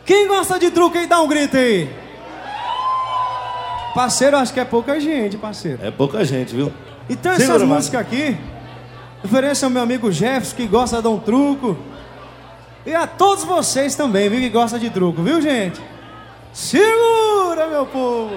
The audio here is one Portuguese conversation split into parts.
Quem gosta de truco aí, dá um grito aí. Parceiro, acho que é pouca gente, parceiro. É pouca gente, viu? Então essas músicas aqui, ofereço ao meu amigo Jefferson, que gosta de dar um truco. E a todos vocês também, viu, que gostam de truco, viu, gente? Segura, meu povo!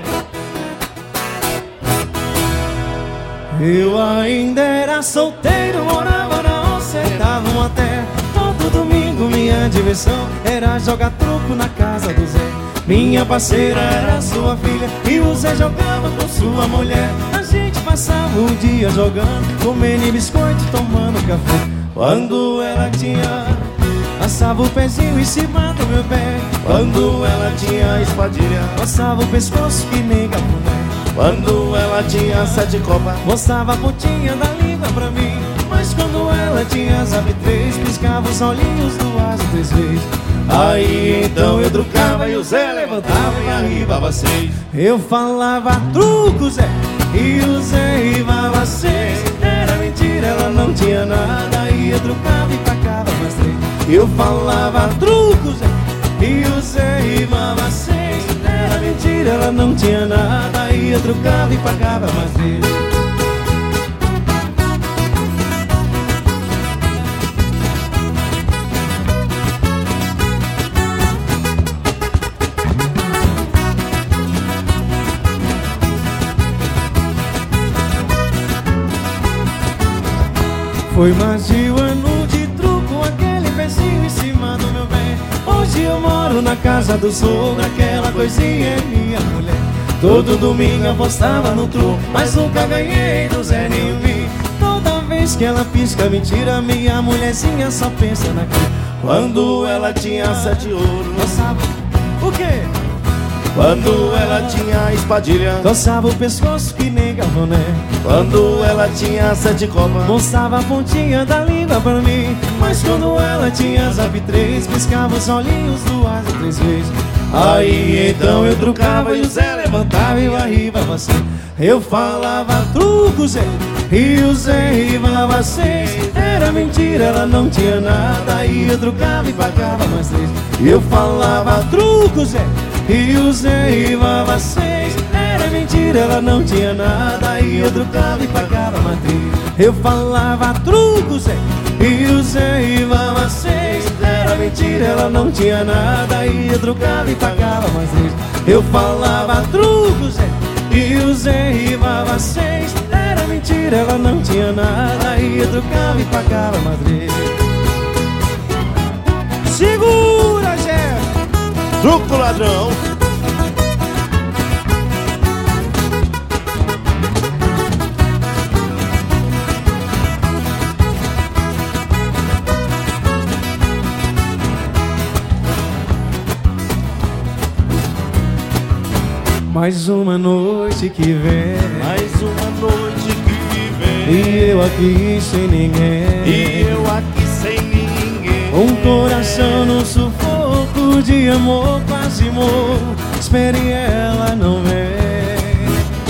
Eu ainda era solteiro, morava na roça, dava uma terra. Todo domingo minha diversão era jogar truco na casa do Zé. Minha parceira era sua filha e o Zé jogava com sua mulher. A gente passava o dia jogando, comendo biscoito, tomando café. Quando ela tinha, passava o pezinho em cima do meu pé. Quando ela tinha espadilha, passava o pescoço que nem cafuné. Quando ela tinha 7 copas, mostrava a pontinha da língua pra mim. Mas quando ela tinha sabe 3, piscava os olhinhos do asa 3 vezes. Aí então eu trucava e o Zé levantava e arribava 6. Eu falava truco, Zé, e o Zé rivava 6. Era mentira, ela não tinha nada. Aí eu trucava e pagava mais 3. Eu falava truco, Zé, e o Zé rivava 6. Era mentira, ela não tinha nada. Aí eu trucava e pagava mais 3. Foi mais de um ano de truco, aquele pezinho em cima do meu pé. Hoje eu moro na casa do sogro, aquela coisinha é minha mulher. Todo domingo eu apostava no truco, mas nunca ganhei do Zé nem vi. Toda vez que ela pisca mentira, minha mulherzinha só pensa naquilo. Quando ela tinha 7 ouros, dançava o quê? Quando ela tinha espadilha, coçava o pescoço que nem galvané. Quando ela tinha 7 copas, mostrava a pontinha da língua pra mim. Mas quando ela tinha zap 3, piscava os olhinhos do asa 3 vezes. Aí então eu trucava e o Zé levantava e arribava 6. Eu falava truco, Zé, e o Zé rivava 6. Era mentira, ela não tinha nada. Aí eu trucava e pagava mais 3. Eu falava truco, Zé, e o Zé rivava 6. Era mentira, ela não tinha nada. Aí eu trucava e pagava mais 3. Eu falava truco, Zé, e o Zé rivava 6. Era mentira, ela não tinha nada. Aí eu trucava e pagava mais 3. Eu falava truco, Zé, e o Zé rivava 6. Era mentira, ela não tinha nada. Aí eu trucava e pagava mais 3. Segura, Jeff! Truco ladrão! Mais uma noite que vem, mais uma noite que vem, e eu aqui sem ninguém, e eu aqui sem ninguém. Um coração no sufoco de amor, quase morro. Espere e ela não vem.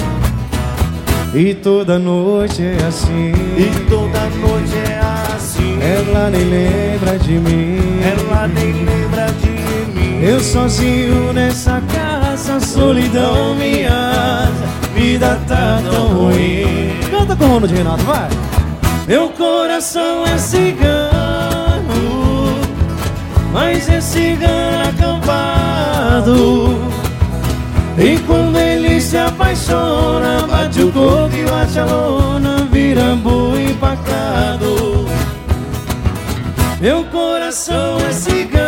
E toda noite é assim, e toda noite é assim. Ela nem lembra de mim, ela nem lembra de mim. Eu sozinho nessa casa, solidão minha, vida tá tão ruim. Canta com o Ronald Renato, vai! Meu coração é cigano, mas é cigano acampado. E quando ele se apaixona, bate o coco e bate a lona, vira boi empacado. Meu coração é cigano,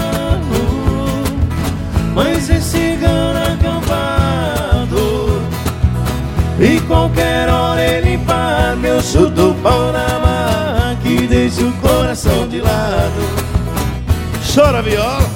mas é cigano acampado. E qualquer hora ele para, eu chuto o pau na barra, que deixa o coração de lado. Chora viola.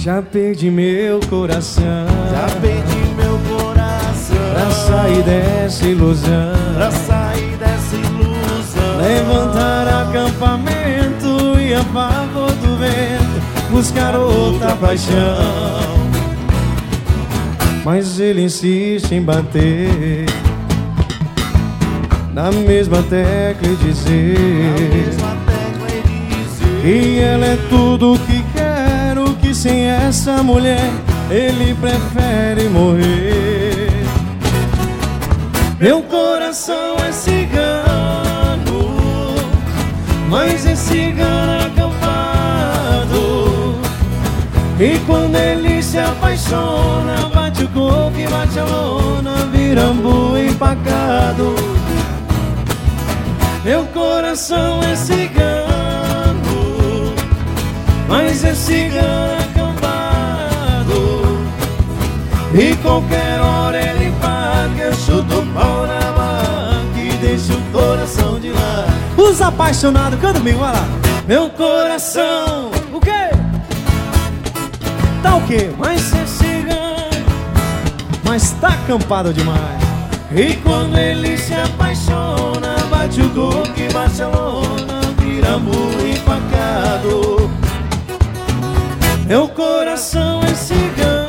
Já perdi meu coração, já perdi meu coração, pra sair dessa ilusão, pra sair dessa ilusão. Levantar acampamento e a favor do vento buscar outra paixão. Mas ele insiste em bater na mesma tecla e dizer que ela é tudo o que quero, que sem essa mulher ele prefere morrer. Meu coração é cigano, mas é cigano acampado. E quando ele se apaixona, bate o coco e bate a lona, vira ambu empacado. Meu coração é cigano, mas é cigano acampado. E qualquer hora ele paga, eu chuto o pau na vaca e deixo o coração de lado. Os apaixonados, canta comigo, vai lá. Meu coração, o quê? Tá o quê? Mas é cigano, mas tá acampado demais. E quando ele se apaixona, bate o coco e bate a lona, vira amor empacado. Meu coração é cigano,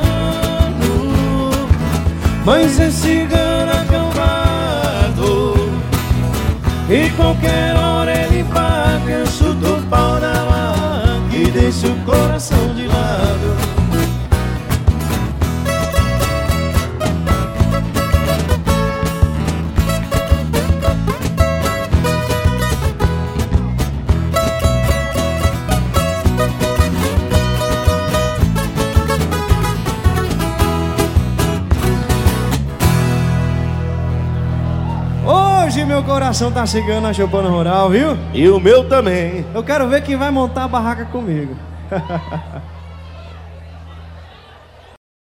mas é cigano acampado. E qualquer hora ele paga, eu chuto o pau na vaca e deixo o coração de lado. Hoje meu coração tá cigano na Choupana Rural, viu? E o meu também. Eu quero ver quem vai montar a barraca comigo.